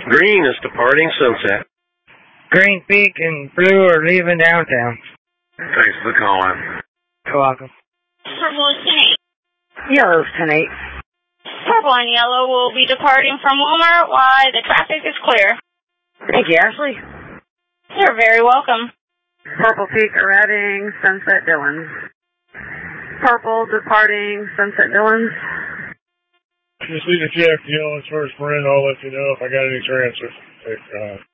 Green is departing Sunset. Green Peak and Blue are leaving downtown. Thanks for calling. You're welcome. Purple is 10-8. Yellow's 10-8. Purple and yellow will be departing from Walmart while the traffic is clear. Thank you, Ashley. You're very welcome. Purple Peak arriving Sunset Dillons. Purple departing Sunset Dillons. Just leave a check, Yellow's first friend. I'll let you know if I got any transfers.